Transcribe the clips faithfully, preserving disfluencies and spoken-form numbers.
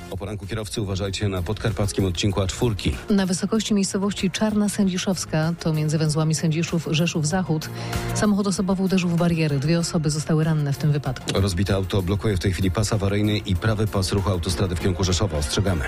O poranku kierowcy uważajcie na podkarpackim odcinku A cztery. Na wysokości miejscowości Czarna Sędziszowska, to między węzłami Sędziszów Rzeszów-Zachód, samochód osobowy uderzył w bariery. Dwie osoby zostały ranne w tym wypadku. Rozbite auto blokuje w tej chwili pas awaryjny i prawy pas ruchu autostrady w kierunku Rzeszowa. Ostrzegamy.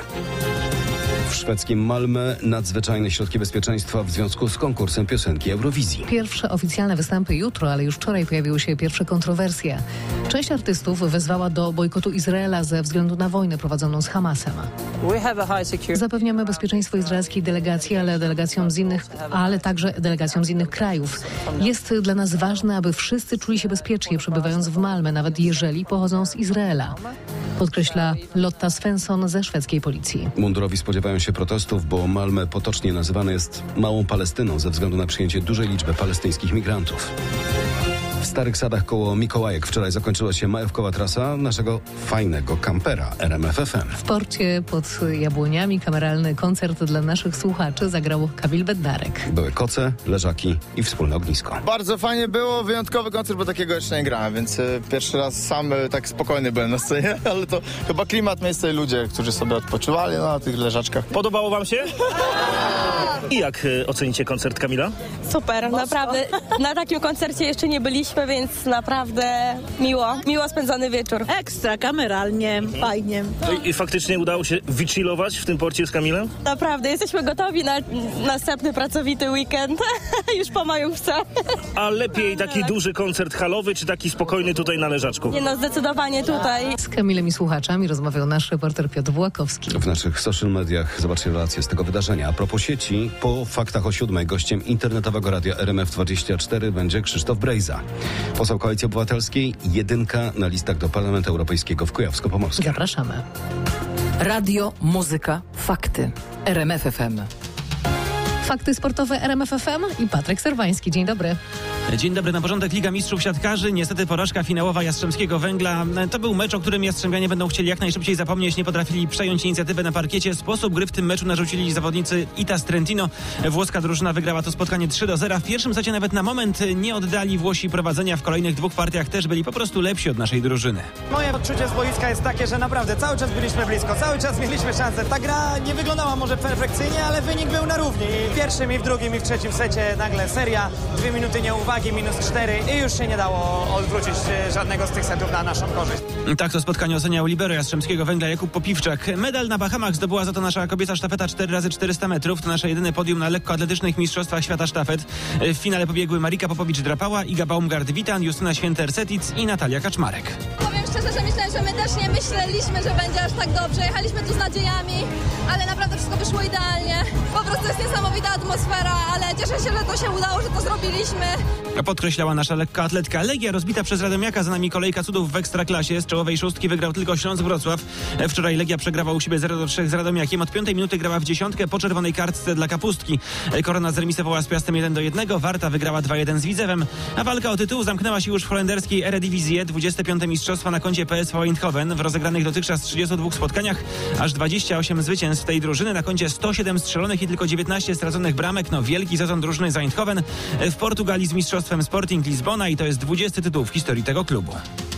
W szwedzkim Malmö nadzwyczajne środki bezpieczeństwa w związku z konkursem piosenki Eurowizji. Pierwsze oficjalne występy jutro, ale już wczoraj pojawiły się pierwsze kontrowersje. Część artystów wezwała do bojkotu Izraela ze względu na wojnę prowadzoną z Hamasem. Zapewniamy bezpieczeństwo izraelskiej delegacji, ale delegacjom z innych, ale także delegacjom z innych krajów. Jest dla nas ważne, aby wszyscy czuli się bezpiecznie przebywając w Malmö, nawet jeżeli pochodzą z Izraela, podkreśla Lotta Svensson ze szwedzkiej policji. Mundurowi spodziewają się protestów, bo Malmö potocznie nazywane jest Małą Palestyną ze względu na przyjęcie dużej liczby palestyńskich migrantów. W Starych Sadach koło Mikołajek wczoraj zakończyła się majówkowa trasa naszego fajnego kampera R M F F M. W porcie pod Jabłoniami kameralny koncert dla naszych słuchaczy zagrał Kamil Bednarek. Były koce, leżaki i wspólne ognisko. Bardzo fajnie było, wyjątkowy koncert, bo takiego jeszcze nie grałem, więc y, pierwszy raz sam y, tak spokojny byłem na scenie, ale to chyba klimat miejsca i ludzie, którzy sobie odpoczywali no, na tych leżaczkach. Podobało wam się? I jak y, ocenicie koncert Kamila? Super, naprawdę. Na takim koncercie jeszcze nie byliśmy, więc naprawdę miło. Miło spędzony wieczór. Ekstra, kameralnie, fajnie. No i, I faktycznie udało się wychillować w tym porcie z Kamilem? Naprawdę, jesteśmy gotowi na następny pracowity weekend. Już po majówce. A lepiej taki duży koncert halowy, czy taki spokojny tutaj na leżaczku? Nie no, zdecydowanie tutaj. Z Kamilem i słuchaczami rozmawiał nasz reporter Piotr Włakowski. W naszych social mediach zobaczcie relacje z tego wydarzenia. A propos sieci, po faktach o siódmej gościem internetowego radia R M F dwadzieścia cztery będzie Krzysztof Brejza. Poseł Koalicji Obywatelskiej, jedynka na listach do Parlamentu Europejskiego w Kujawsko-Pomorskim. Zapraszamy. Radio, muzyka, fakty. R M F F M. Fakty sportowe R M F F M i Patryk Serwański. Dzień dobry. Dzień dobry, na porządek Liga Mistrzów Siatkarzy. Niestety porażka finałowa Jastrzębskiego Węgla. To był mecz, o którym Jastrzębianie będą chcieli jak najszybciej zapomnieć. Nie potrafili przejąć inicjatywę na parkiecie. Sposób gry w tym meczu narzucili zawodnicy Itas Trentino. Włoska drużyna wygrała to spotkanie trzy do zera. W pierwszym secie nawet na moment nie oddali Włosi prowadzenia. W kolejnych dwóch partiach też byli po prostu lepsi od naszej drużyny. Moje odczucie z boiska jest takie, że naprawdę cały czas byliśmy blisko, cały czas mieliśmy szansę. Ta gra nie wyglądała może perfekcyjnie, ale wynik był na równi. I w pierwszym, i w drugim, i w trzecim secie nagle seria, dwie minuty nieuwagi, minus cztery i już się nie dało odwrócić żadnego z tych setów na naszą korzyść. Tak to spotkanie oceniał libero Jastrzębskiego Węgla Jakub Popiwczak. Medal na Bahamach zdobyła za to nasza kobieca sztafeta cztery razy czterysta metrów. To nasze jedyne podium na lekkoatletycznych mistrzostwach świata sztafet. W finale pobiegły Marika Popowicz-Drapała, Iga Baumgart-Witan, Justyna Święter-Setic i Natalia Kaczmarek. Powiem szczerze, że myślę, że my też nie myśleliśmy, że będzie aż tak dobrze. Jechaliśmy tu z nadziejami, ale naprawdę wszystko wyszło idealnie. Po prostu jest niesamowita atmosfera, ale cieszę się, że to się udało, że to zrobiliśmy. Podkreślała nasza lekkoatletka. Legia rozbita przez Radomiaka, za nami kolejka cudów w Ekstraklasie. Z czołowej szóstki wygrał tylko Śląsk Wrocław. Wczoraj Legia przegrała u siebie zero do trzech z Radomiakiem. Od piątej minuty grała w dziesiątkę po czerwonej kartce dla Kapustki. Korona zremisowała z Piastem jeden do jednego. Warta wygrała dwa jeden z Widzewem. A walka o tytuł zamknęła się już w holenderskiej Eredivisie. dwudzieste piąte mistrzostwa na koncie P S V Eindhoven. W rozegranych dotychczas trzydziestu dwóch spotkaniach aż dwadzieścia osiem zwycięstw tej drużyny. Na koncie sto siedem strzelonych i tylko dziewiętnaście straconych bramek. No wielki sezon drużyny z Eindhoven. W Portugalii z mistrzostwem Sporting Lizbona i to jest dwudziesty tytuł w historii tego klubu.